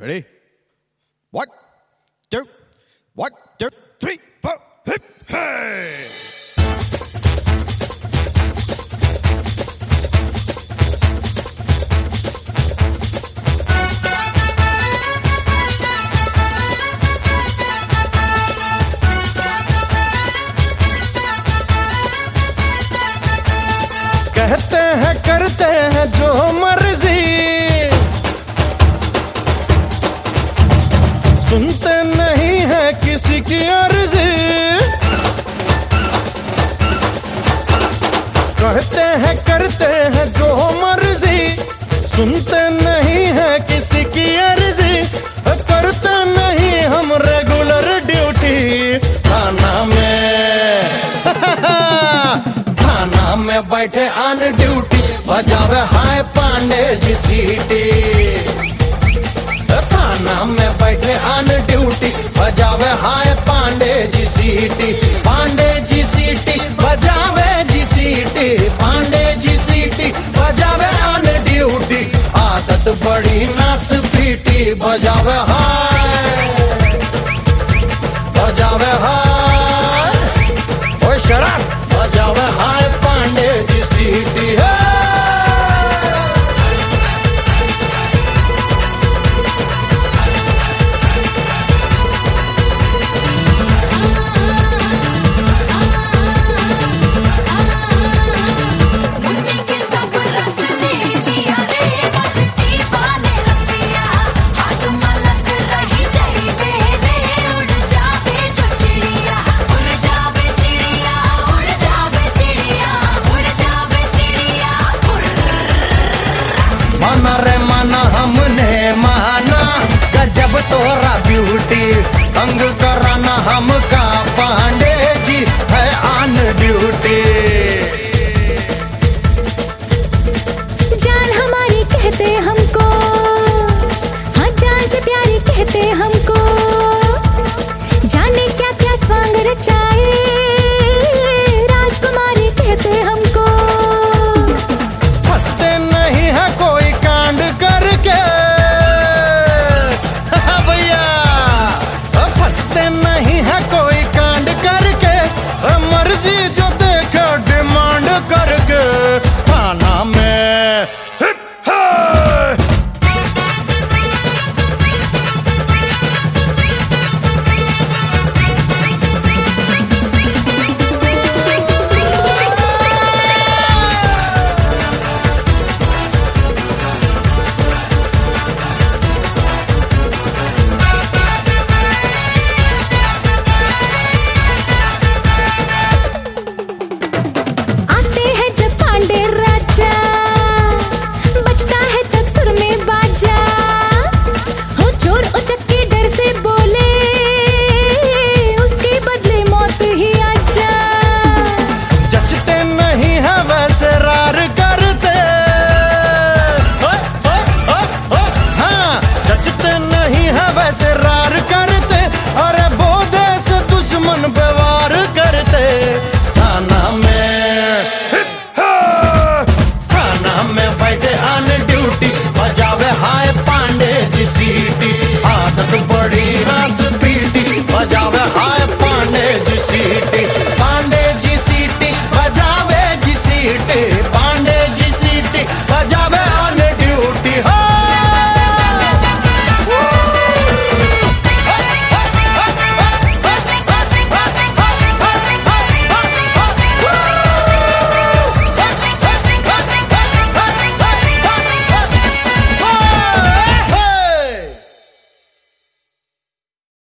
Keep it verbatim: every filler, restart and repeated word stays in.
Ready? One, two, one, two, three, four, hip, hey! कहते हैं करते हैं जो मर्जी, सुनते नहीं है किसी की अर्जी। कहते हैं करते हैं जो मर्जी, सुनते नहीं है किसी की अर्जी। करते नहीं हम रेगुलर ड्यूटी थाना में थाना में बैठे ऑन ड्यूटी बजावे हाय पांडे जी सीटी। थाना में बैठे ऑन ड्यूटी बजावे हाय पांडे जी सीटी। पांडे जी सीटी बजावे जी सीटी, पांडे जी सीटी बजावे ऑन ड्यूटी। आदत बड़ी नास पीटी बजावे हाय बजावे हाय ओ शराब बजावे हाय पांडे जी सीटी है। माना रे माना हमने माना गजब तोरा ब्यूटी। तंग कराना हमका पांडे जी है ऑन ड्यूटी। जान हमारी कहते हमको, हाँ जान से प्यारी कहते हमको। जाने क्या क्या स्वांग रचाए राजकुमारी कहते हमको। फंसते नहीं है कोई कांड करके भैया, फंसते नहीं है कोई कांड करके। मर्जी जो देखे डिमांड करके थाना में हिप है। जचते